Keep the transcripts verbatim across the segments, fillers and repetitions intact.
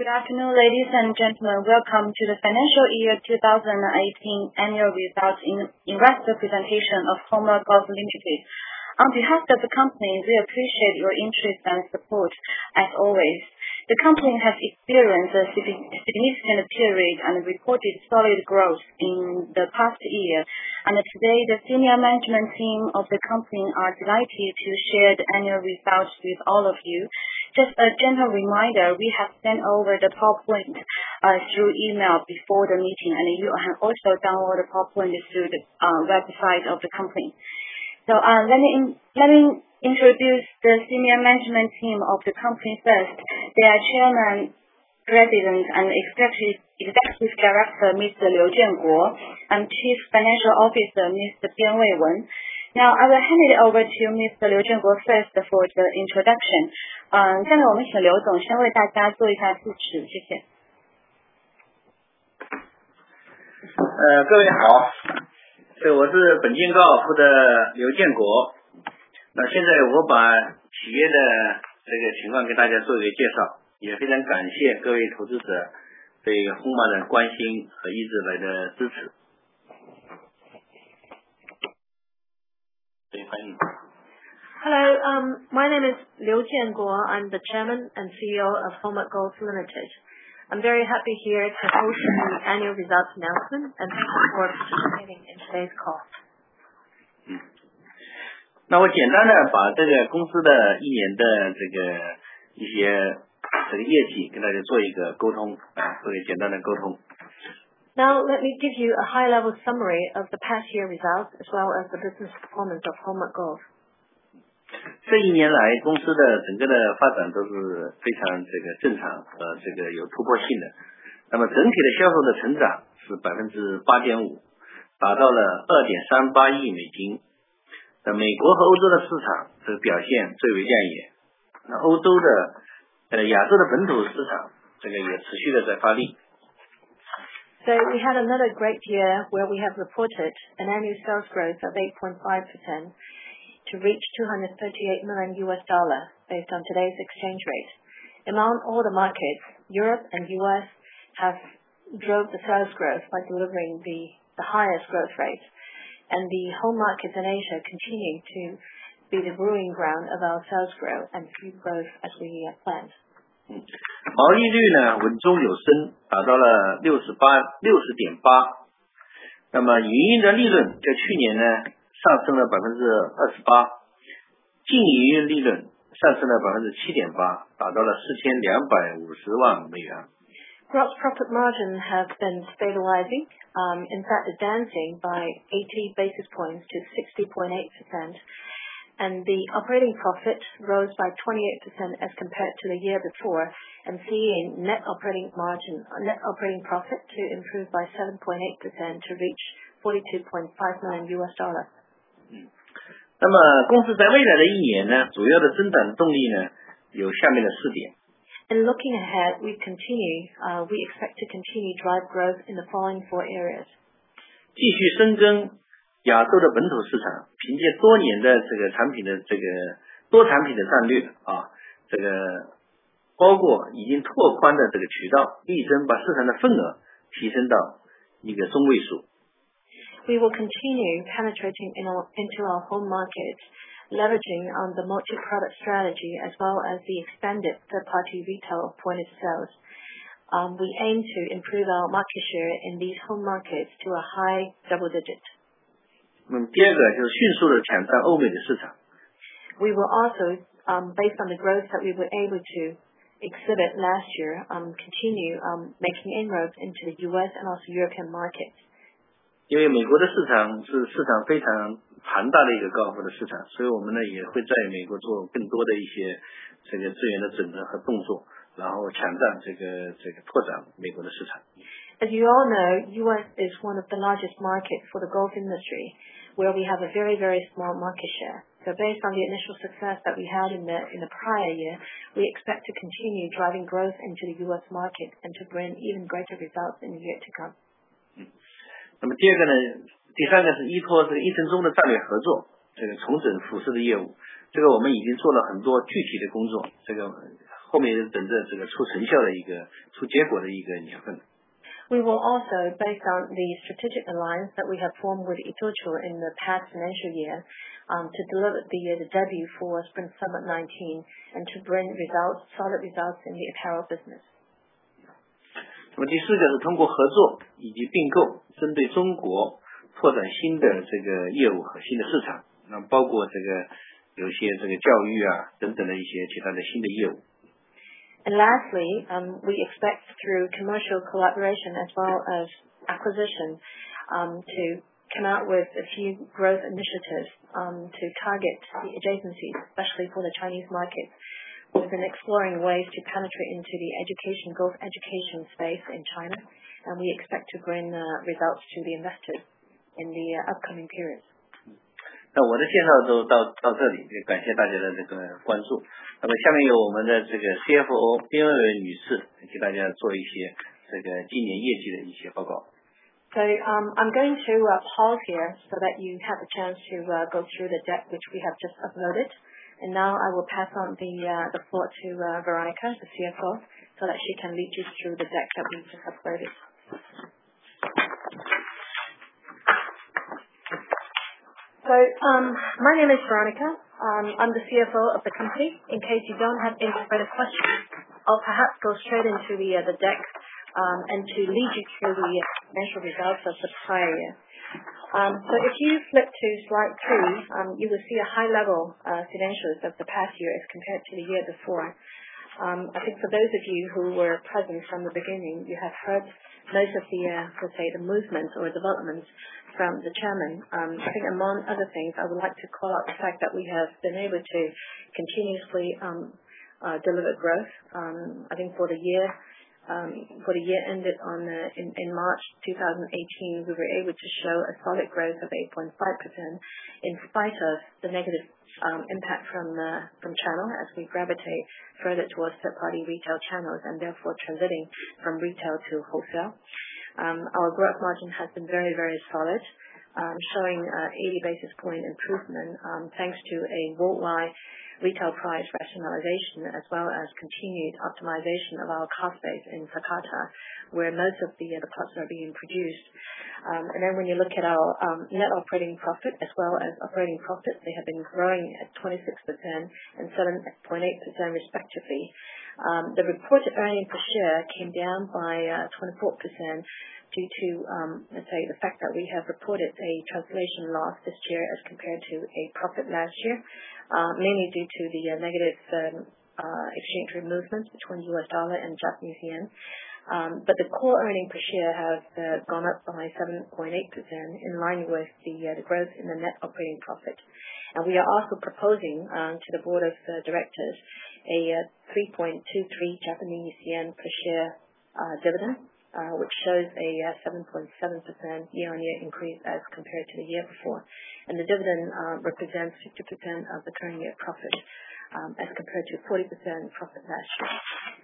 Good afternoon, ladies and gentlemen. Welcome to the financial year two thousand eighteen annual results in investor presentation of Hallmark Golf Limited. On behalf of the company, we appreciate your interest and support as always. The company has experienced a significant period and reported solid growth in the past year. And today, the senior management team of the company are delighted to share the annual results with all of you. Just a gentle reminder, we have sent over the PowerPoint uh, through email before the meeting, and you can also download the PowerPoint through the uh, website of the company. So uh, let me in, let me introduce the senior management team of the company first. They are Chairman, President, and Executive Executive Director, Mister Liu Jianguo, and Chief Financial Officer, Mister Bian Weiwen. Now, I will hand it over to Mister Liu Jianguo first for the introduction. 嗯，下面我们请刘总先为大家做一下致辞，谢谢。 呃，各位好，这我是本金高尔夫的刘建国。那现在我把企业的这个情况给大家做一个介绍，也非常感谢各位投资者对红马的关心和一直来的支持。对，欢迎。 Hello, um, my name is Liu Jianguo. I'm the Chairman and C E O of Hallmark Golf Limited. I'm very happy here to host the annual results announcement and thank you for participating in today's call. 嗯，那我简单的把这个公司的一年的这个一些这个业绩跟大家做一个沟通啊，做一个简单的沟通。 Now let me give you a high-level summary of the past year results as well as the business performance of Hallmark Golf. 这一年来，公司的整个的发展都是非常这个正常和这个有突破性的。那么整体的销售的成长是百分之八点五，达到了二点三八亿美金。那美国和欧洲的市场这个表现最为亮眼。那欧洲的呃亚洲的本土市场这个也持续的在发力。 So we had another great year where we have reported an annual sales growth of eight point five percent. To reach two hundred thirty-eight million U S dollar based on today's exchange rate. Among all the markets, Europe and U S have drove the sales growth by delivering the, the highest growth rate, and the home markets in Asia continue to be the brewing ground of our sales growth and food growth as we uh, planned. 毛利率呢稳中有升，达到了六十八六十点八。那么营运的利润在去年呢上升了百分之二十八，净营运利润上升了百分之七点八，达到了四千两百五十万美元。 Gross profit margin has been stabilizing, um, in fact advancing by eighty basis points to sixty point eight percent, and the operating profit rose by twenty-eight percent as compared to the year before, and seeing net operating margin, net operating profit to improve by seven point eight percent to reach forty-two point five million U S dollar. 嗯，那么公司在未来的一年呢，主要的增长的动力呢，有下面的四点。 And looking ahead, we continue, uh, we expect to continue drive growth in the following four areas. 继续深耕亚洲的本土市场，凭借多年的这个产品的这个多产品的战略啊，这个包括已经拓宽的这个渠道，力争把市场的份额提升到一个中位数。 We will continue penetrating in our, into our home market, leveraging on the multi-product strategy as well as the expanded third-party retail point of sales. Um, we aim to improve our market share in these home markets to a high double digit. 嗯，第二个就是迅速的抢占欧美的市场。 We will also, um, based on the growth that we were able to exhibit last year, um, continue um, making inroads into the U S and also European markets. 因为美国的市场是市场非常庞大的一个高尔夫的市场，所以我们呢也会在美国做更多的一些这个资源的整合和动作，然后抢占这个这个拓展美国的市场。 As you all know, U S is one of the largest markets for the golf industry, where we have a very, very small market share. So based on the initial success that we had in the in the prior year, we expect to continue driving growth into the U S market and to bring even greater results in the year to come. 那么第二个呢，第三个是依托这个一城中的战略合作，这个重整服饰的业务，这个我们已经做了很多具体的工作。这个后面等着这个出成效的一个出结果的一个年份。 We will also, based on the strategic alliance that we have formed with Itochu in the past financial year, um, to deliver the, uh, the debut for Spring Summer nineteen and to bring results, solid results in the apparel business. 那么第四个是通过合作以及并购，针对中国拓展新的这个业务和新的市场，那包括这个有些这个教育啊等等的一些其他的新的业务。 And lastly, um, we expect through commercial collaboration as well as acquisition um, to come out with a few growth initiatives um, to target the adjacencies, especially for the Chinese market. We've been exploring ways to penetrate into the education, both education space in China, and we expect to bring uh, results to the investors in the uh, upcoming periods. 那我的介绍都到到这里，也感谢大家的这个关注。那么下面由我们的这个 C F O 边伟女士给大家做一些这个今年业绩的一些报告。 So um, I'm going to uh, pause here so that you have a chance to uh, go through the deck which we have just uploaded. And now I will pass on the uh, the floor to uh, Veronica, the C F O, so that she can lead you through the deck that we just uploaded. So um, my name is Veronica. Um, I'm the C F O of the company. In case you don't have any further questions, I'll perhaps go straight into the uh, the deck um, and to lead you through the financial results of the prior year. Um, so if you flip to slide two, um, you will see a high-level uh, financials of the past year as compared to the year before. Um, I think for those of you who were present from the beginning, you have heard most of the, uh, let's say, the movements or developments from the chairman. Um, I think among other things, I would like to call out the fact that we have been able to continuously um, uh, deliver growth. Um, I think for the year, um, for the year ended on uh, in, in March twenty eighteen, we were able to show a solid growth of eight point five percent in spite of the negative um, impact from uh, from channel as we gravitate further towards third-party retail channels and therefore transiting from retail to wholesale. Um, our gross margin has been very, very solid, um, showing uh, eighty basis point improvement um, thanks to a worldwide retail price rationalization as well as continued optimization of our cost base in Jakarta, where most of the, uh, the parts are being produced. Um, and then when you look at our um, net operating profit as well as operating profit, they have been growing at twenty-six percent and seven point eight percent respectively. Um, the reported earnings per share came down by uh, twenty-four percent due to, um, let's say, the fact that we have reported a translation loss this year as compared to a profit last year, uh, mainly due to the uh, negative um, uh, exchange rate movements between U S dollar and Japanese yen. Um, but the core earnings per share have uh, gone up by seven point eight percent in line with the, uh, the growth in the net operating profit. And we are also proposing um, to the board of uh, directors a uh, three point two three Japanese yen per share uh, dividend, uh, which shows a uh, seven point seven percent year-on-year increase as compared to the year before. And the dividend uh, represents fifty percent of the current year profit um, as compared to forty percent profit last year.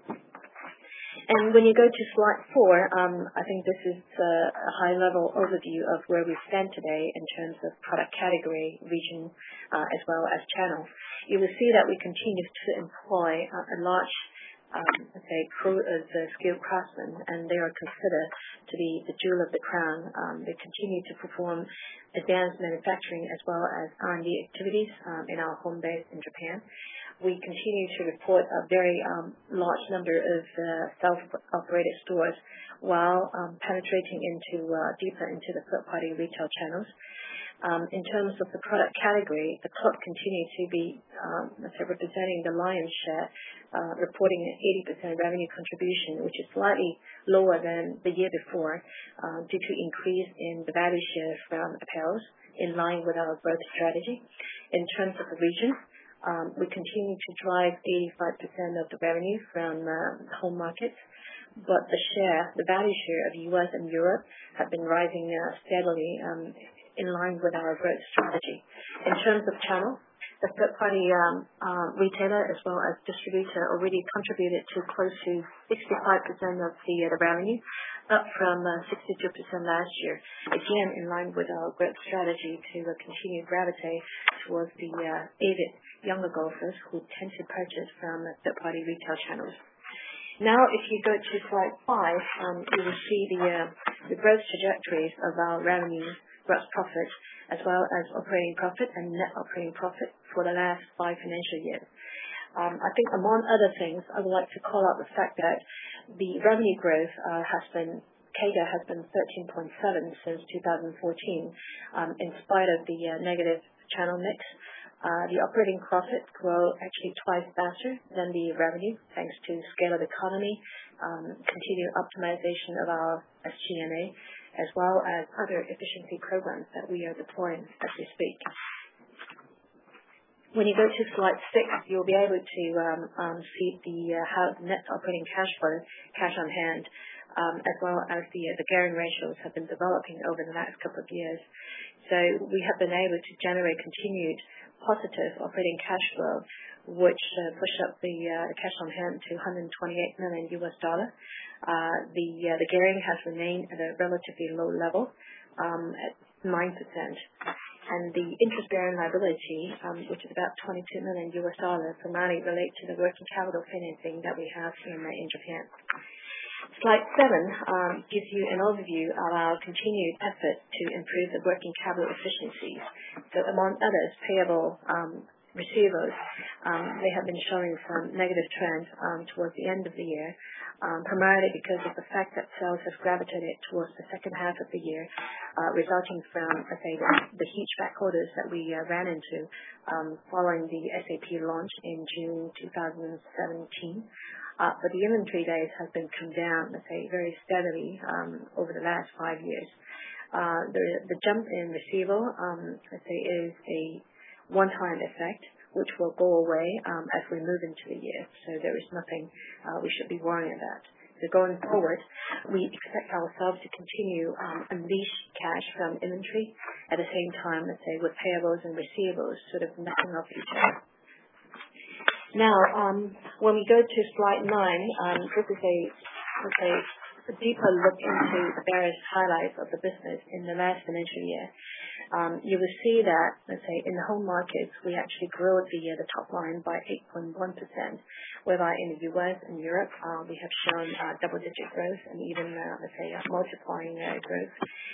And when you go to slide four, um, I think this is uh, a high-level overview of where we stand today in terms of product category, region, uh, as well as channels. You will see that we continue to employ uh, a large, um, let's say, crew of uh, skilled craftsmen, and they are considered to be the jewel of the crown. Um, they continue to perform advanced manufacturing as well as R and D activities um, in our home base in Japan. We continue to report a very um, large number of uh, self-operated stores while um, penetrating into uh, deeper into the third-party retail channels. Um, in terms of the product category, the club continues to be um, let's say representing the lion's share, uh, reporting an eighty percent revenue contribution, which is slightly lower than the year before uh, due to increase in the value share from apparels in line with our growth strategy. In terms of the region, Um, we continue to drive eighty-five percent of the revenue from uh, home markets, but the share, the value share of U S and Europe have been rising uh, steadily um, in line with our growth strategy. In terms of channel, the third-party um, uh, retailer as well as distributor already contributed to close to sixty-five percent of the, uh, the revenue, up from sixty-two percent last year, again in line with our growth strategy to continue gravitate towards the avid younger golfers who tend to purchase from third-party retail channels. Now, if you go to slide five, um, you will see the, uh, the growth trajectories of our revenue, gross profit, as well as operating profit and net operating profit for the last five financial years. Um, I think among other things, I would like to call out the fact that the revenue growth uh, has been, C A G R has been thirteen point seven since two thousand fourteen, um, in spite of the uh, negative channel mix. Uh, the operating profit grow actually twice faster than the revenue, thanks to scale of economy, um, continued optimization of our S G and A, as well as other efficiency programs that we are deploying as we speak. When you go to slide six, you'll be able to um, um, see the uh, how net operating cash flow, cash on hand, um, as well as the uh, the gearing ratios have been developing over the last couple of years. So we have been able to generate continued positive operating cash flow, which uh, pushed up the uh, cash on hand to one hundred twenty-eight million U S dollar. Uh, the uh, the gearing has remained at a relatively low level, um, at nine percent. And the interest-bearing liability, um, which is about twenty-two million U S dollars, primarily relate to the working capital financing that we have in, uh, in Japan. Slide seven um, gives you an overview of our continued effort to improve the working capital efficiencies. So among others, payable um, receivables, um, they have been showing some negative trends um, towards the end of the year, um, primarily because of the fact that sales have gravitated towards the second half of the year, uh, resulting from, let's say, the, the huge back orders that we uh, ran into um, following the S A P launch in June two thousand seventeen. Uh, but the inventory days have been come down, let's say, very steadily um, over the last five years. Uh, the, the jump in receivable, um, let's say, is a one-time effect, which will go away um, as we move into the year. So there is nothing uh, we should be worrying about. So going forward, we expect ourselves to continue um, unleash cash from inventory at the same time, let's say, with payables and receivables sort of matching off each other. Now, um, when we go to slide nine, um, this is a, let's say, a deeper look into the various highlights of the business in the last financial year. Um, you will see that, let's say, in the home markets, we actually grew the, uh, the top line by eight point one percent, whereby in the U S and Europe, uh, we have shown uh, double-digit growth and even, uh, let's say, uh, multiplying uh, growth.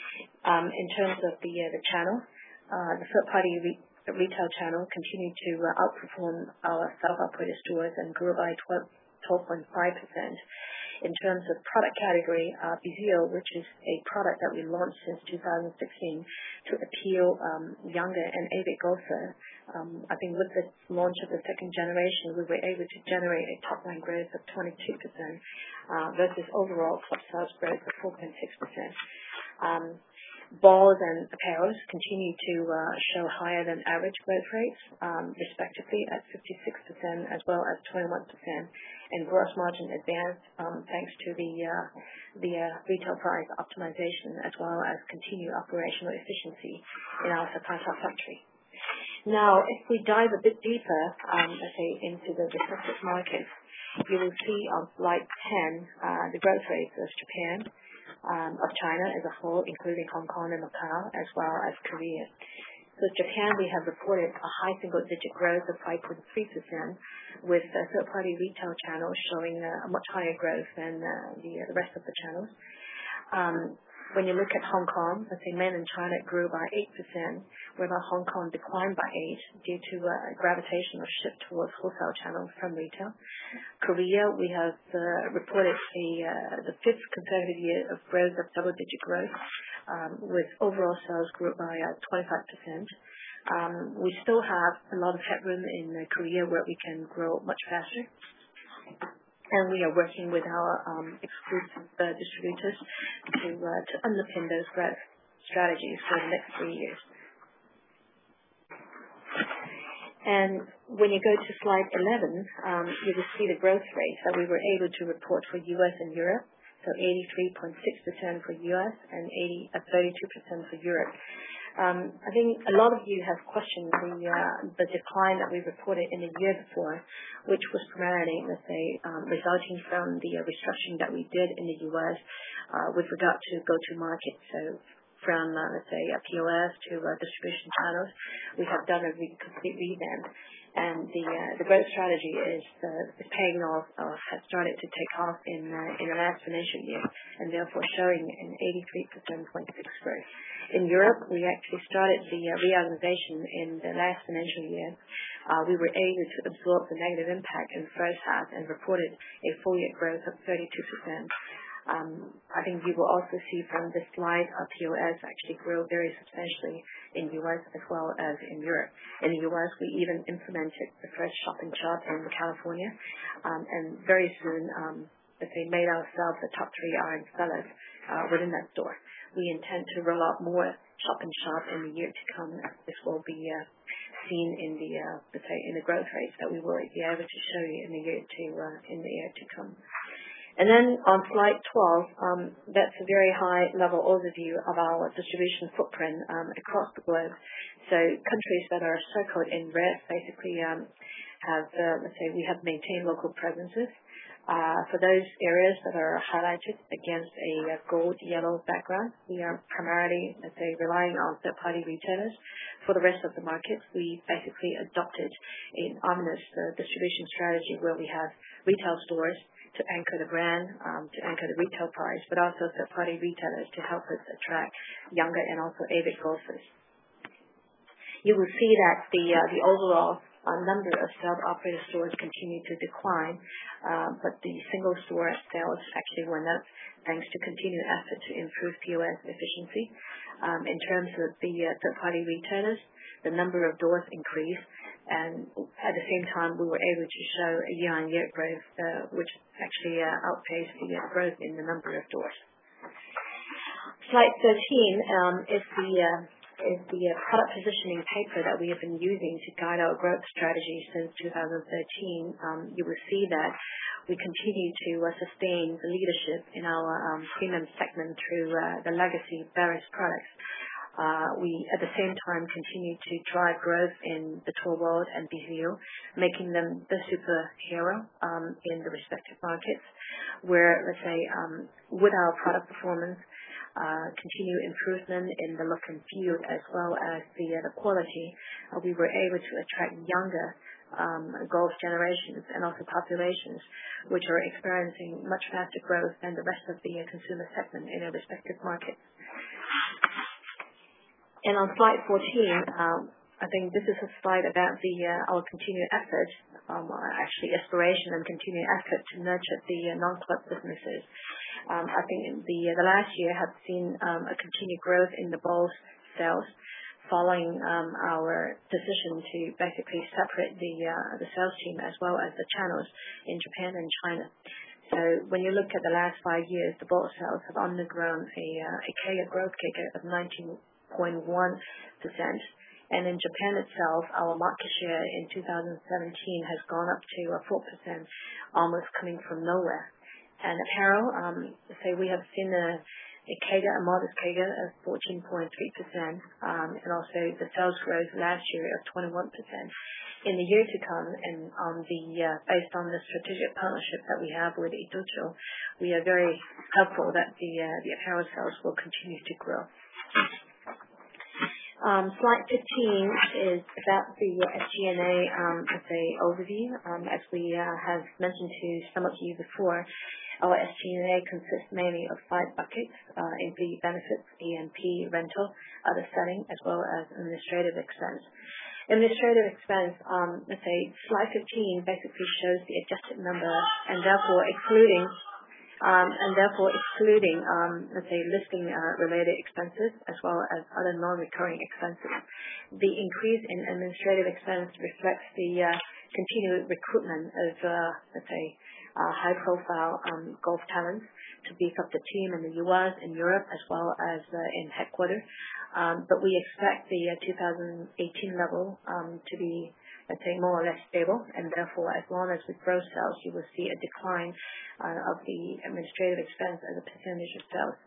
Um, in terms of the, uh, the channel, uh, the third-party re- The retail channel continued to uh, outperform our self-operated stores and grew by twelve point five percent. In terms of product category, uh, Vizio, which is a product that we launched since two thousand sixteen to appeal um, younger and avid golfer, um, I think with the launch of the second generation, we were able to generate a top-line growth of twenty-two percent uh, versus overall club sales growth of four point six percent. Um, Balls and apparels continue to uh, show higher than average growth rates, um, respectively at fifty-six percent as well as twenty-one percent, and gross margin advanced um, thanks to the uh, the uh, retail price optimization as well as continued operational efficiency in our Sakata factory. Now, if we dive a bit deeper, um, let's say into the respective markets, you will see on slide ten uh, the growth rates of Japan. Um, of China as a whole, including Hong Kong and Macau, as well as Korea. So Japan, we have reported a high single-digit growth of five point three percent, with the third-party retail channels showing a much higher growth than uh, the, uh, the rest of the channels. Um, when you look at Hong Kong, let's say mainland China grew by eight percent, whereby Hong Kong declined by eight percent due to a gravitational shift towards wholesale channels from retail. Korea, we have uh, reported a, uh, the fifth consecutive year of growth of double-digit growth, um, with overall sales grew by uh, twenty-five percent. Um, we still have a lot of headroom in uh, Korea where we can grow much faster. And we are working with our um, exclusive uh, distributors to uh, to underpin those growth strategies for the next three years. And when you go to slide eleven, um, you will see the growth rates that we were able to report for U S and Europe. So eighty-three point six percent for U S and eighty, uh, thirty-two percent for Europe. Um, I think a lot of you have questioned the uh, the decline that we reported in the year before, which was primarily, let's say, um, resulting from the uh, restructuring that we did in the U S uh, with regard to go-to-market. So from, uh, let's say, uh, P O S to uh, distribution channels, we have done a re- complete revamp. And the uh, the growth strategy is, uh, is paying off, or has started to take off in uh, in the last financial year, and therefore showing an eighty-three percent point six growth. In Europe, we actually started the uh, reorganization in the last financial year. Uh, we were able to absorb the negative impact in the first half and reported a full year growth of thirty-two percent. Um, I think you will also see from this slide, our P O S actually grew very substantially in U S as well as in Europe. In the U S, we even implemented the first shop and shop in California, um, and very soon, um, as they made ourselves the top three R M sellers uh, within that store. We intend to roll out more shop and shop in the year to come. This will be uh, seen in the uh, let's say in the growth rates that we will be able to show you in the year to uh, in the year to come. And then on slide twelve, um, that's a very high-level overview of our distribution footprint um, across the globe. So countries that are circled in red basically um, have, uh, let's say, we have maintained local presences. Uh, for those areas that are highlighted against a gold-yellow background, we are primarily, let's say, relying on third-party retailers. For the rest of the markets, we basically adopted an ominous uh, distribution strategy where we have retail stores to anchor the brand, um, to anchor the retail price, but also third-party retailers to help us attract younger and also avid golfers. You will see that the uh, the overall uh, number of self-operated stores continue to decline, uh, but the single store sales actually went up thanks to continued effort to improve P O S efficiency. Um, in terms of the uh, third-party retailers, the number of doors increased, and at the same time, we were able to show a year-on-year growth, uh, which actually uh, outpaced the uh, growth in the number of doors. Slide thirteen um, is the uh, is the uh, product positioning paper that we have been using to guide our growth strategy since two thousand thirteen. Um, you will see that we continue to uh, sustain the leadership in our um, premium segment through uh, the legacy Barris products. Uh, we, at the same time, continue to drive growth in the tour world and B C O, making them the superhero um, in the respective markets, where, let's say, um, with our product performance, uh, continued improvement in the look and feel as well as the, uh, the quality, uh, we were able to attract younger um, golf generations and also populations, which are experiencing much faster growth than the rest of the uh, consumer segment in their respective markets. And on slide fourteen, um, I think this is a slide about the uh, our continued effort, um, actually aspiration and continued effort to nurture the uh, non-club businesses. Um, I think the uh, the last year have seen um, a continued growth in the balls sales, following um, our decision to basically separate the uh, the sales team as well as the channels in Japan and China. So when you look at the last five years, the ball sales have undergone a uh, a C A G R growth C A G R of nineteen point one percent, and in Japan itself, our market share in two thousand seventeen has gone up to uh, four percent, almost coming from nowhere. And apparel, um, say we have seen a, a C A G R, a modest C A G R of fourteen point three percent, um, and also the sales growth last year of twenty-one percent. In the year to come, and on the uh, based on the strategic partnership that we have with ITOCHO, we are very hopeful that the uh, the apparel sales will continue to grow. Um, slide fifteen is about the S G and A um, as a overview. Um, as we uh, have mentioned to some of you before, our S G and A consists mainly of five buckets: uh, employee benefits, E and P, rental, other selling, as well as administrative expense. Administrative expense, um, let's say slide fifteen basically shows the adjusted number, and therefore excluding Um, and therefore excluding, um, let's say, listing uh, related expenses as well as other non-recurring expenses. The increase in administrative expense reflects the uh, continued recruitment of, uh, let's say, uh, high-profile um, golf talents to beef up the team in the U S and Europe as well as uh, in headquarters. Um, but we expect the uh, two thousand eighteen level um, to be, let's say, more or less stable, and therefore, as long as we grow sales, you will see a decline uh, of the administrative expense as a percentage of sales.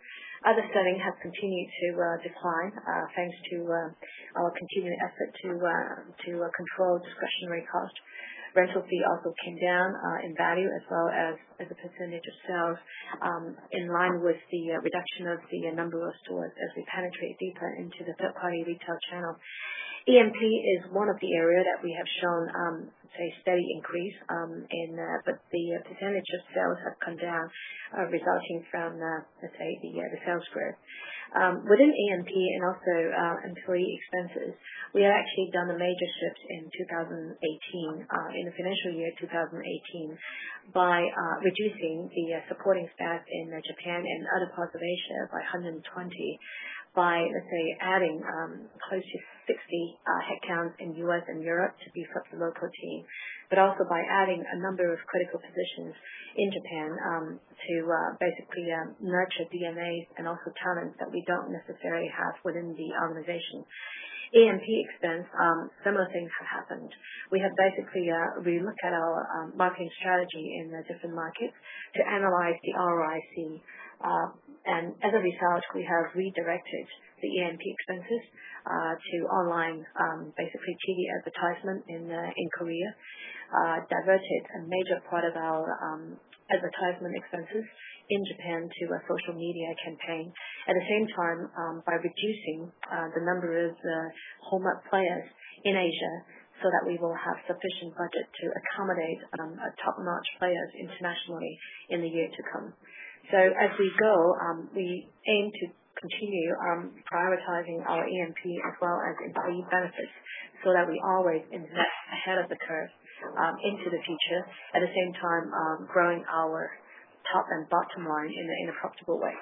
Other selling has continued to uh, decline uh, thanks to uh, our continued effort to uh, to uh, control discretionary cost. Rental fee also came down uh, in value as well as as a percentage of sales, um, in line with the uh, reduction of the uh, number of stores as we penetrate deeper into the third-party retail channel. E M P is one of the areas that we have shown, um, say, steady increase, um, in, uh, but the uh, percentage of sales have come down, uh, resulting from, uh, let's say, the uh, the sales growth. Um, within E M P and also uh, employee expenses, we have actually done a major shift in two thousand eighteen, uh, in the financial year two thousand eighteen, by uh, reducing the uh, supporting staff in uh, Japan and other parts of Asia by one hundred twenty, by, let's say, adding um, close to sixty uh, headcounts in U S and Europe to beef up the local team, but also by adding a number of critical positions in Japan um, to uh, basically um, nurture D N As and also talents that we don't necessarily have within the organization. E M P expense, um, similar things have happened. We have basically uh, relooked at our um, marketing strategy in uh, different markets to analyze the R O I C, uh, and as a result, we have redirected the E M P expenses uh, to online, um, basically T V advertisement in uh, in Korea, uh, diverted a major part of our um, advertisement expenses in Japan to a social media campaign. At the same time, um, by reducing uh, the number of uh, home-up players in Asia, so that we will have sufficient budget to accommodate um, top-notch players internationally in the year to come. So as we go, um, we aim to continue um, prioritizing our E M P as well as employee benefits, so that we always invest ahead of the curve um, into the future. At the same time, um, growing our top and bottom line in a, in a profitable way.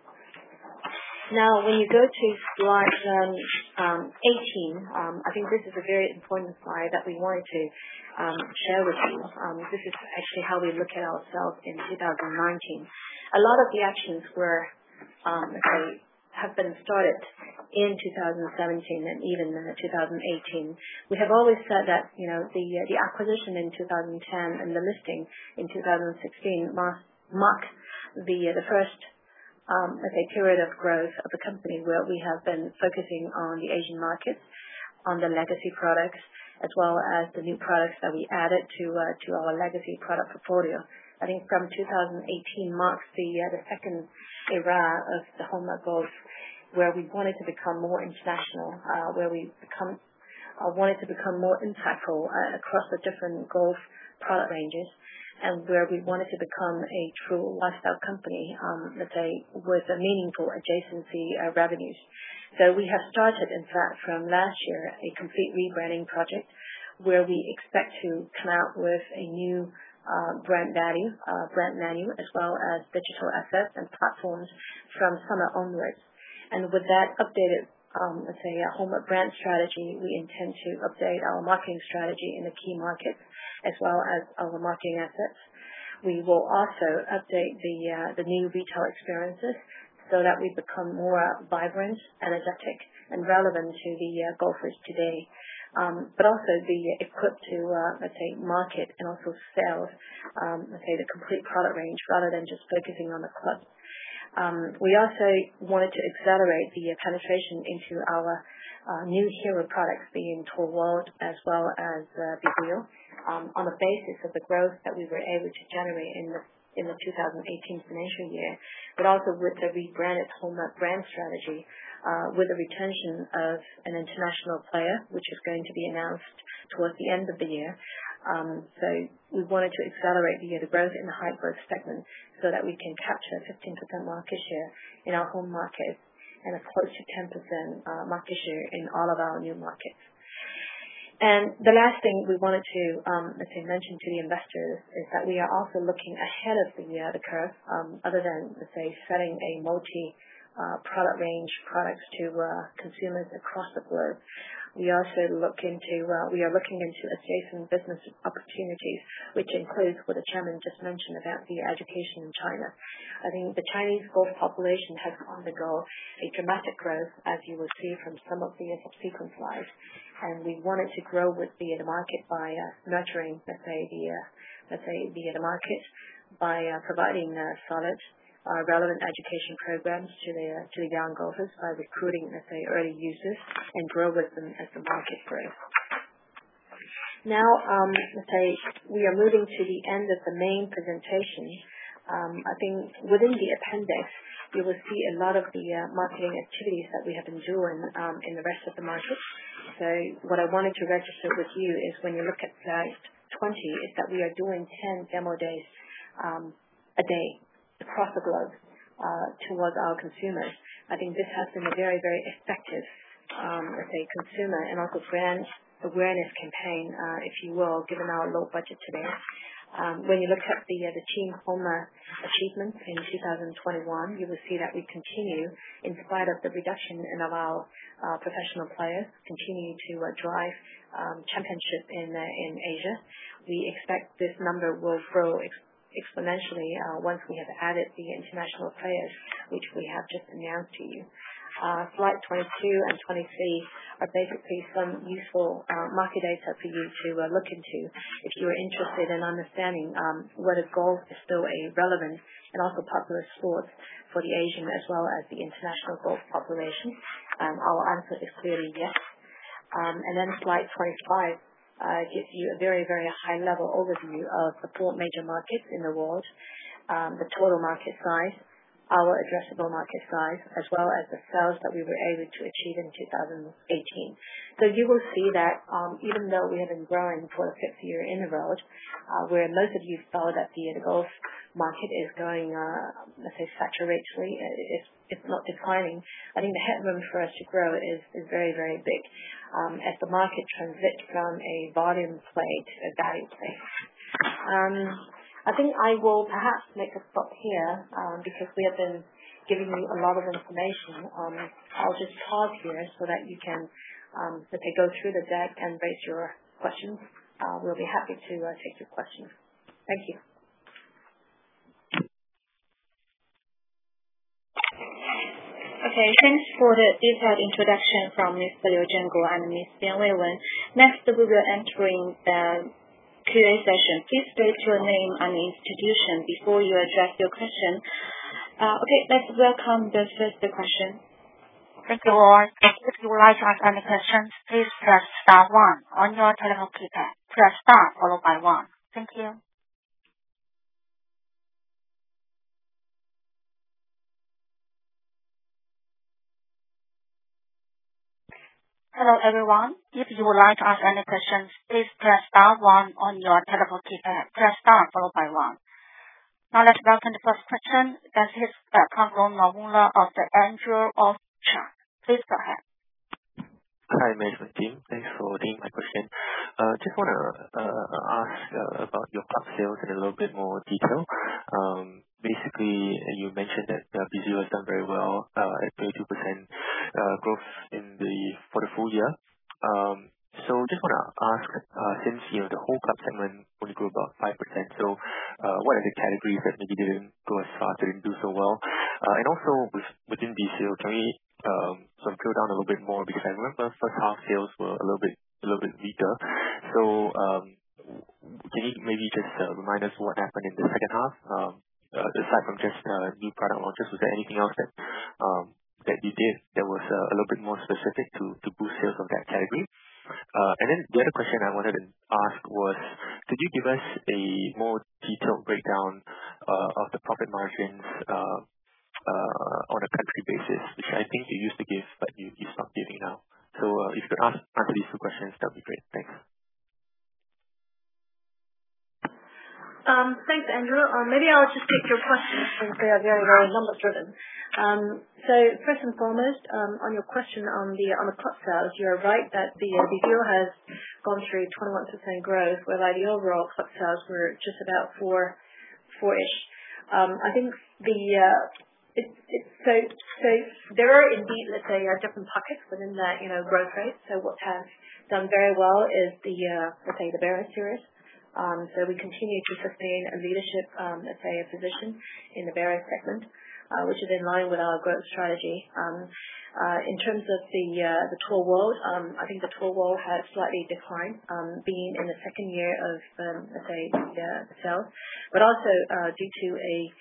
Now, when you go to slide um, um, eighteen, um, I think this is a very important slide that we wanted to um, share with you. Um, this is actually how we look at ourselves in two thousand nineteen. A lot of the actions were, um, say, have been started in two thousand seventeen and even uh, two thousand eighteen. We have always said that, you know, the uh, the acquisition in two thousand ten and the listing in two thousand sixteen marked mark the uh, the first um, let's say period of growth of the company, where we have been focusing on the Asian markets, on the legacy products, as well as the new products that we added to uh, to our legacy product portfolio. I think from two thousand eighteen marks the uh, the second era of the Home Golf, where we wanted to become more international, uh, where we become uh, wanted to become more impactful uh, across the different golf product ranges, and where we wanted to become a true lifestyle company, um, let's say, with a meaningful adjacency uh, revenues. So we have started, in fact, from last year, a complete rebranding project where we expect to come out with a new uh, brand value, uh, brand menu, as well as digital assets and platforms from summer onwards. And with that updated, um, let's say, uh, home brand strategy, we intend to update our marketing strategy in the key markets, as well as our marketing assets. We will also update the uh, the new retail experiences so that we become more vibrant, energetic, and relevant to the uh, golfers today. Um, but also be equipped to, uh, let's say, market and also sell, um, let's say, the complete product range rather than just focusing on the club. Um, we also wanted to accelerate the uh, penetration into our uh, new hero products, being Tour World as well as uh, Big Wheel, um, on the basis of the growth that we were able to generate in the in the two thousand eighteen financial year, but also with the rebranded Home brand strategy, uh, with the retention of an international player, which is going to be announced towards the end of the year. Um, so we wanted to accelerate the, the growth in the high growth segment so that we can capture fifteen percent market share in our home market and a close to ten percent uh, market share in all of our new markets. And the last thing we wanted to, um, let's say, mention to the investors is that we are also looking ahead of the uh, the curve, um, other than, let's say, setting a multi uh, product range products to uh, consumers across the globe. We also look into, uh, we are looking into adjacent business opportunities, which includes what the chairman just mentioned about the education in China. I think the Chinese golf population has undergone a dramatic growth, as you will see from some of the subsequent slides. And we wanted to grow with the, the market by uh, nurturing, let's say, the, uh, let's say, the, the market by uh, providing uh, solid uh, relevant education programs to the uh, to the young golfers by recruiting, let's say, early users and grow with them as the market grows. Now, um, let's say we are moving to the end of the main presentation. Um, I think within the appendix, you will see a lot of the uh, marketing activities that we have been doing um, in the rest of the market. So what I wanted to register with you is when you look at slide twenty, is that we are doing ten demo days um, a day across the globe uh, towards our consumers. I think this has been a very, very effective, um, let's say, consumer and also brand awareness campaign, uh, if you will, given our low budget today. Um, when you look at the uh, the Team Homa achievements in two thousand twenty-one, you will see that we continue, in spite of the reduction in of our uh, professional players, continue to uh, drive um, championship in uh, in Asia. We expect this number will grow ex- exponentially uh, once we have added the international players, which we have just announced to you. Uh, slide twenty-two and twenty-three are basically some useful uh, market data for you to uh, look into if you are interested in understanding um, whether golf is still a relevant and also popular sport for the Asian as well as the international golf population. Um, our answer is clearly yes. Um, and then slide twenty-five uh, gives you a very, very high-level overview of the four major markets in the world, um, the total market size, our addressable market size, as well as the sales that we were able to achieve in two thousand eighteen. So you will see that um, even though we have been growing for the fifth year in a row, uh, where most of you felt that the, the golf market is going, uh, let's say, saturatedly, it's, it's not declining, I think the headroom for us to grow is, is very, very big um, as the market transits from a volume play to a value play. Um, I think I will perhaps make a stop here um, because we have been giving you a lot of information. Um, I'll just pause here so that you can, um, let's say, go through the deck and raise your questions. Uh, we'll be happy to uh, take your questions. Thank you. Okay, thanks for the detailed introduction from Mister Liu Zhenguo and Miz Bian Weiwen. Next, we will enter in the Q A session. Please state your name and institution before you address your question. Uh, okay, let's welcome the first question. Thank you all. If you would like to ask any questions, please press star one on your telephone keypad. Press star followed by one. Thank you. Hello everyone. If you would like to ask any questions, please press star one on your telephone keypad. Press star followed by one. Now let's welcome the first question. That is uh, come from Nomura of the Andrew of Chan. Please go ahead. Hi, management team. Thanks for taking my question. Uh, just want to uh, ask uh, about your club sales in a little bit more detail. Um, basically, you mentioned that uh, B Z O has done very well uh, at thirty-two percent uh, growth in the for the full year. Um, so just want to ask, uh, since you know the whole club segment only grew about five percent, so uh, what are the categories that maybe didn't go as fast, didn't do so well? Uh, and also with, within B Z O, can we um, sort of drill down a little bit more, because I remember first half sales were a little bit a little bit weaker. So um, can you maybe just uh, remind us what happened in the second half? Um, uh, aside from just uh, new product launches, was there anything else that um, that you did that was uh, a little bit more specific to, to boost sales of that category? Uh, and then the other question I wanted to ask was, could you give us a more detailed breakdown uh, of the profit margins uh, uh, on a country basis, which I think you used to give, but you, you stopped giving now? So uh, if you could ask, answer these two questions, that would be great. Thanks. Um, thanks, Andrew. Um, maybe I'll just take your questions since they are very, very number driven. Um, so first and foremost, um, on your question on the on the club sales, you're right that the uh, B Z O has gone through twenty-one percent growth, whereby the overall club sales were just about four, four-ish. Um, I think the uh, it, it, so so there are indeed, let's say, uh, different pockets within that, you know, growth rate. So what has done very well is the uh, let's say the Barra series. Um, so we continue to sustain a leadership, um, let's say, a position in the Barra segment, uh, which is in line with our growth strategy. Um, uh, in terms of the uh, the tour world, um, I think the tour world has slightly declined, um, being in the second year of, um, let's say, the, uh, the sales, but also uh, due to a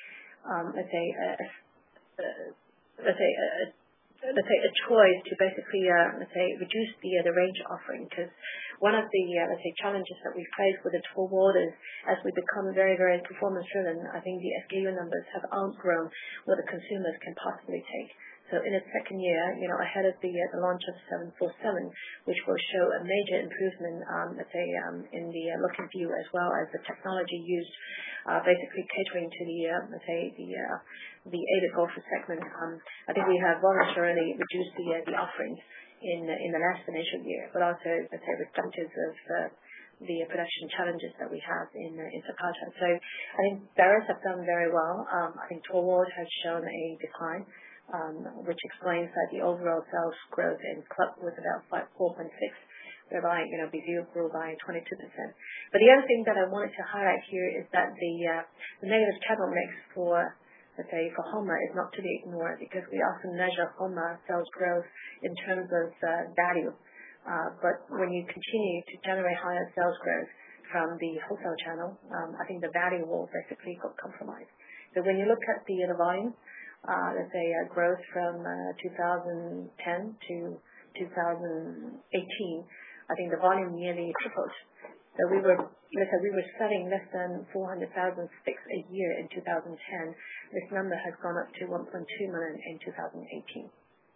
let's say, let's say, let's say a choice to basically, uh, let's say, reduce the uh, the range offering, because one of the uh, let's say challenges that we face with the toward is as we become very very performance driven, I think the S K U numbers have outgrown what the consumers can possibly take. So in its second year, you know, ahead of the uh, the launch of seven forty-seven, which will show a major improvement, um, let's say, um, in the uh, look and feel as well as the technology used, uh, basically catering to the uh, let's say the uh, the aided golfer segment. Um, I think we have voluntarily reduced the uh, the offerings in uh, in the last financial year, but also let's say reflective of uh, the production challenges that we have in uh, in Jakarta. So I think Barris have done very well. Um, I think Toward has shown a decline. Um, which explains that the overall sales growth in club was about four point six, whereby, you know, Beview grew by twenty-two percent. But the other thing that I wanted to highlight here is that the, uh, the negative channel mix for, let's say, for Homa is not to be ignored, because we often measure Homa sales growth in terms of uh, value. Uh, but when you continue to generate higher sales growth from the wholesale channel, um, I think the value will basically go compromised. So when you look at the, the volume, Uh, let's say uh, growth from uh, two thousand ten to two thousand eighteen, I think the volume nearly tripled. So we were, let's say, we were selling less than four hundred thousand sticks a year in two thousand ten. This number has gone up to one point two million in two thousand eighteen.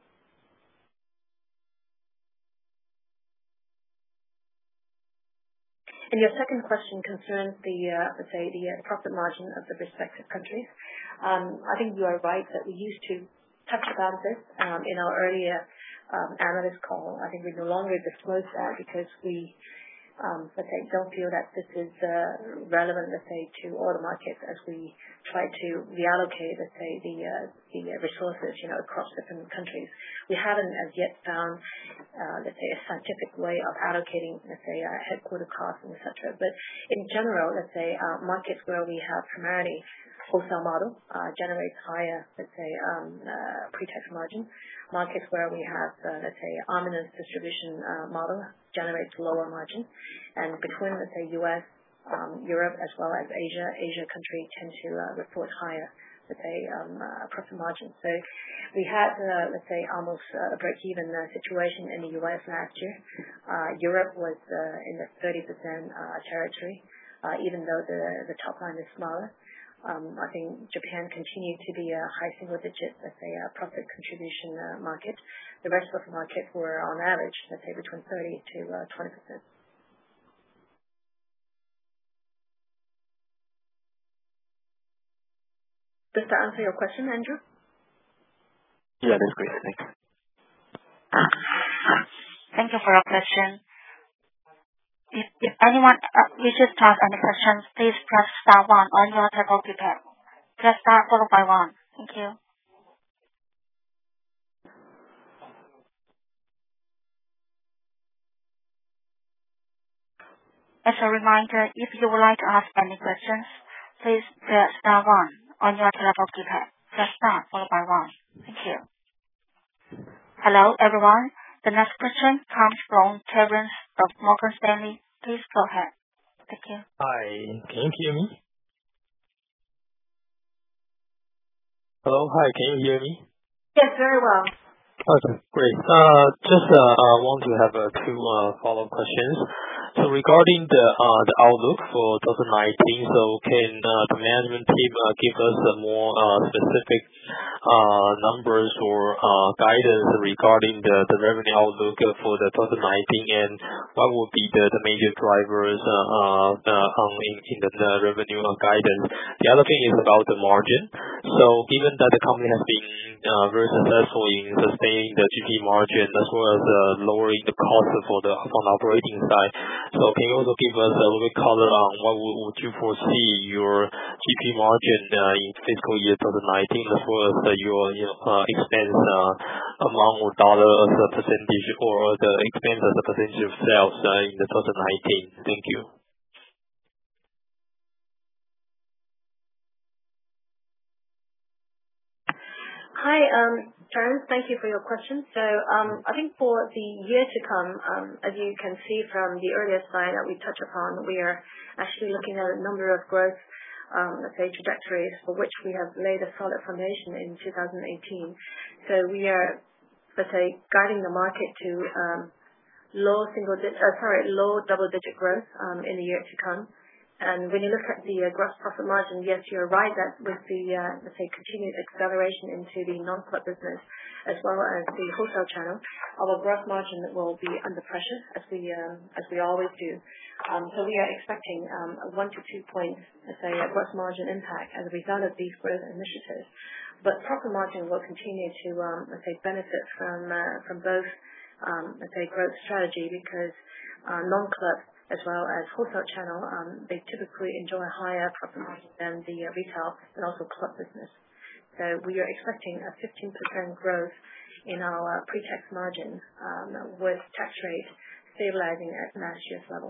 And your second question concerns the, uh, let's say, the uh, profit margin of the respective countries. Um, I think you are right that we used to touch about this um, in our earlier um, analyst call. I think we no longer disclose that because we, um, let's say, don't feel that this is uh, relevant, let's say, to all the markets as we try to reallocate, let's say, the uh, the resources, you know, across different countries. We haven't as yet found, uh, let's say, a scientific way of allocating, let's say, uh, headquarter costs and et cetera. But in general, let's say, uh, markets where we have primarily wholesale model uh, generates higher, let's say, um, uh, pre-tax margin. Markets where we have, uh, let's say, dominant distribution uh, model generates lower margin. And between, let's say, U S, um, Europe, as well as Asia, Asia countries tend to uh, report higher, let's say, um, uh, profit margin. So we had, uh, let's say, almost uh, a break-even uh, situation in the U S last year. Uh, Europe was uh, in the thirty percent uh, territory, uh, even though the, the top line is smaller. Um, I think Japan continued to be a high single-digit, let's say, uh, profit contribution uh, market. The rest of the market were, on average, let's say, between thirty to twenty percent. Does that answer your question, Andrew? Yeah, that's great. Thanks. Thank you for your question. If, if anyone uh, wishes to ask any questions, please press star one on your telephone keypad. Press star followed by one. Thank you. As a reminder, if you would like to ask any questions, please press star one on your telephone keypad. Press star followed by one. Thank you. Hello, everyone. The next question comes from Terence of Morgan Stanley. Please go ahead. Thank you. Hi, can you hear me? Hello, hi, can you hear me? Yes, very well. Okay, great. Uh, just uh, uh, want to have uh, two uh, follow-up questions. So regarding the uh, the outlook for twenty nineteen, so can uh, the management team uh, give us a more uh, specific uh, numbers or uh, guidance regarding the, the revenue outlook for the twenty nineteen, and what would be the, the major drivers uh, uh, uh, in, in the, the revenue guidance? The other thing is about the margin. So given that the company has been uh, very successful in sustaining the G P margin as well as uh, lowering the cost for the from the operating side. So can you also give us a little bit color on what would, would you foresee your G P margin uh, in fiscal year twenty nineteen as well as uh, your you know, uh, expense uh, amount or dollar as a percentage or the expense as a percentage of sales uh, in the twenty nineteen? Thank you. Hi, um, Terence. Thank you for your question. So um, I think for the year to come, um, as you can see from the earlier slide that we touched upon, we are actually looking at a number of growth let's say, trajectories for which we have laid a solid foundation in two thousand eighteen. So we are, let's say, guiding the market to low single digit, sorry, low double-digit growth in the year to come. And when you look at the gross profit margin, yes, you're right that with the, let's say, continued acceleration into the non-club business as well as the wholesale channel, our gross margin will be under pressure as we as we always do. So we are expecting a one to two points, let's say, gross margin impact as a result of these growth initiatives. But profit margin will continue to, let's say, benefit from from both, let's say, growth strategy because non-club as well as wholesale channel, um, they typically enjoy a higher profit margin than the uh, retail and also club business. So we are expecting a fifteen percent growth in our uh, pre-tax margin um, with tax rate stabilizing at last year's level.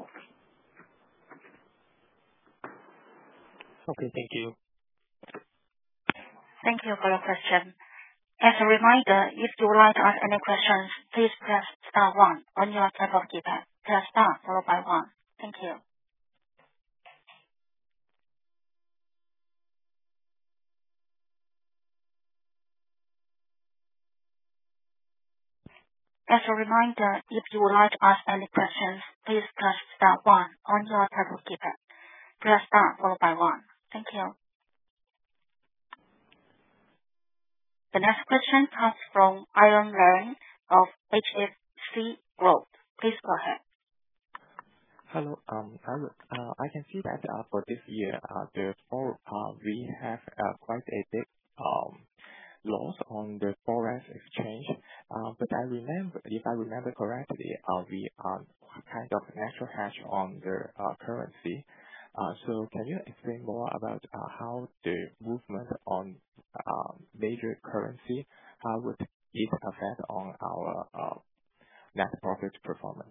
Okay, thank you. Thank you for your question. As a reminder, if you would like to ask any questions, please press star one on your telephone keypad. Press star followed by one. Thank you. As a reminder, if you would like to ask any questions, please press star one on your telephone keypad. Press star followed by one. Thank you. The next question comes from Iron Lang of H F C Group. Please go ahead. Hello. Um, I uh, I can see that uh, for this year, uh, the for uh, we have uh, quite a big um loss on the forex exchange. Uh, but I remember, if I remember correctly, uh, we are kind of natural hedge on the uh, currency. Uh, so can you explain more about uh, how the movement on uh, major currency, how would it affect on our uh, net profit performance?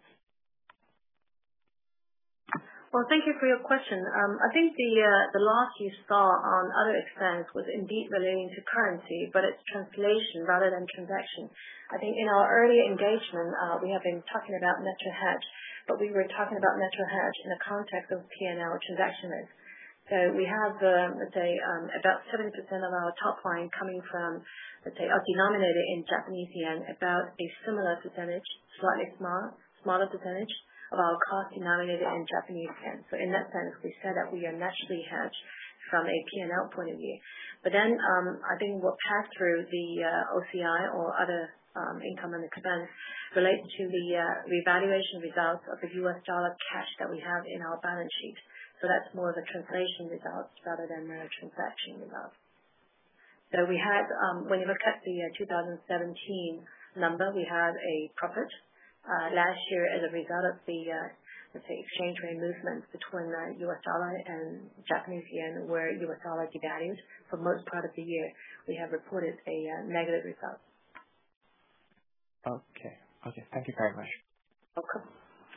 Well, thank you for your question. Um, I think the uh, the loss you saw on other expense was indeed relating to currency, but it's translation rather than transaction. I think in our earlier engagement, uh, we have been talking about natural hedge, but we were talking about natural hedge in the context of P and L transaction risk. So we have, uh, let's say, um, about seventy percent of our top line coming from, let's say, are denominated in Japanese yen, about a similar percentage, slightly smaller, smaller percentage of our cost denominated in Japanese yen. So in that sense, we said that we are naturally hedged from a P and L point of view. But then um, I think what passed through the uh, O C I or other um, income and expense relates to the uh, revaluation results of the U S dollar cash that we have in our balance sheet. So that's more of a translation results rather than a transaction results. So we had, um, when you look at the uh, two thousand seventeen number, we had a profit Uh, last year as a result of the, uh, let's say, exchange rate movement between uh, U S dollar and Japanese yen, where U S dollar devalued for most part of the year, we have reported a uh, negative result. Okay. Okay. Thank you very much. Welcome.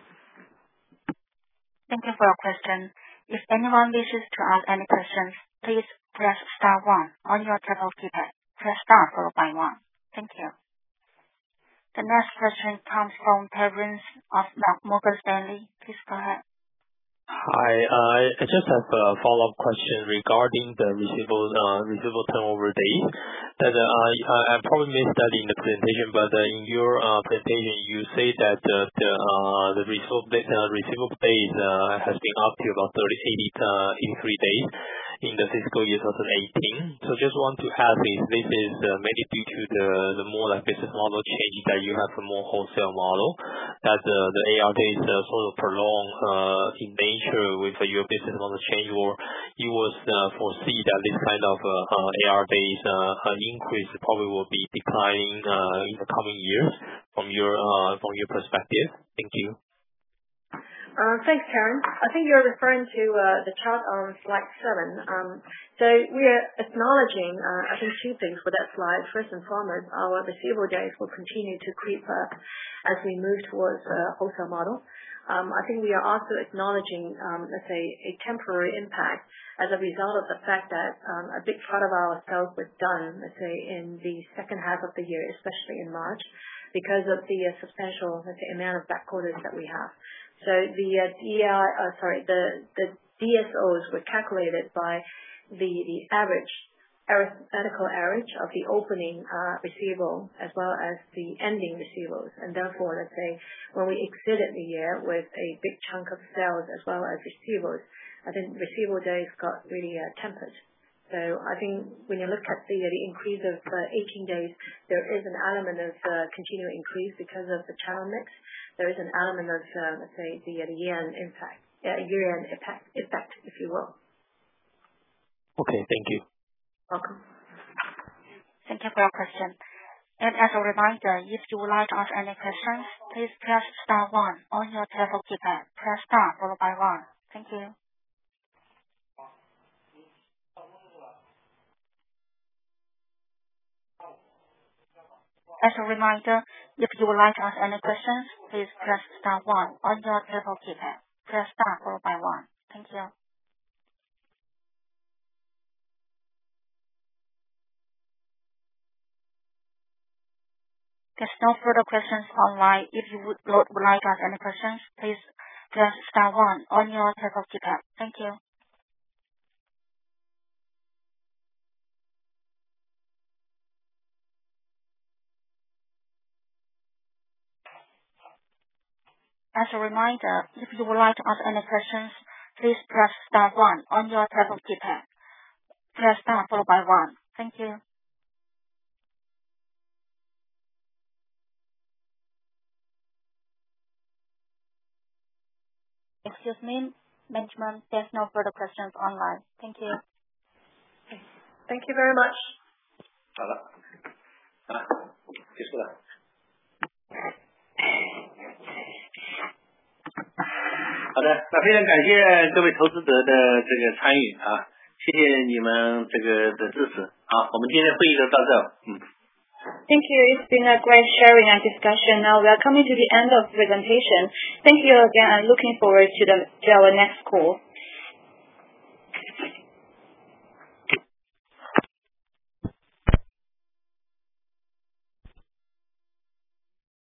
Thank you for your question. If anyone wishes to ask any questions, please press star one on your telephone keypad. Press star followed by one. Thank you. The next question comes from Terence of Morgan Stanley. Please go ahead. Hi. I I just have a follow-up question regarding the receivable uh, receivable turnover days. That uh, I I probably missed that in the presentation, but uh, in your uh, presentation, you say that uh, the uh, the receivable day- uh, receivable days uh, has been up to about thirty, eighty, uh, eighty-three days in the fiscal year twenty eighteen. So just want to ask if this is uh, mainly due to the the more like business model change that you have a more wholesale model, that uh, the A R days uh, sort of prolong uh, in nature with uh, your business model change, or you will uh, foresee that this kind of uh, uh, A R days uh, uh, increase probably will be declining uh, in the coming years from your uh, from your perspective? Thank you. Uh, thanks, Karen. I think you're referring to uh, the chart on slide seven. Um, so we are acknowledging, uh, I think, two things for that slide. First and foremost, our receivable days will continue to creep up as we move towards a wholesale model. Um, I think we are also acknowledging, um, let's say, a temporary impact as a result of the fact that um, a big part of our sales was done, let's say, in the second half of the year, especially in March, because of the uh, substantial, let's say, amount of back orders that we have. So the uh, D I, uh, sorry, the the D S Os were calculated by the, the average, arithmetical average of the opening uh, receivable as well as the ending receivables. And therefore, let's say when we exited the year with a big chunk of sales as well as receivables, I think receivable days got really uh, tempered. So I think when you look at the, the increase of uh, eighteen days, there is an element of uh, continual increase because of the channel mix. There is an element of, uh, let's say, the, the year-end impact, uh, year-end effect, effect, if you will. Okay, thank you. Welcome. Thank you for your question. And as a reminder, if you would like to ask any questions, please press star one on your telephone keypad. Press star followed by one. Thank you. As a reminder, if you would like to ask any questions, please press star one on your telephone keypad. Press star followed by one. Thank you. There's no further questions online. If you would, would like to ask any questions, please press star one on your telephone keypad. Thank you. As a reminder, if you would like to ask any questions, please press star one on your telephone keypad. Press star followed by one. Thank you. Excuse me, management, there's no further questions online. Thank you. Okay. Thank you very much. 好了，啊，结束了。好的，那非常感谢各位投资者的这个参与啊，谢谢你们这个的支持。好，我们今天会议就到这。嗯。 Thank you. It's been a great sharing and discussion. Now we are coming to the end of the presentation. Thank you again and looking forward to the to our next call.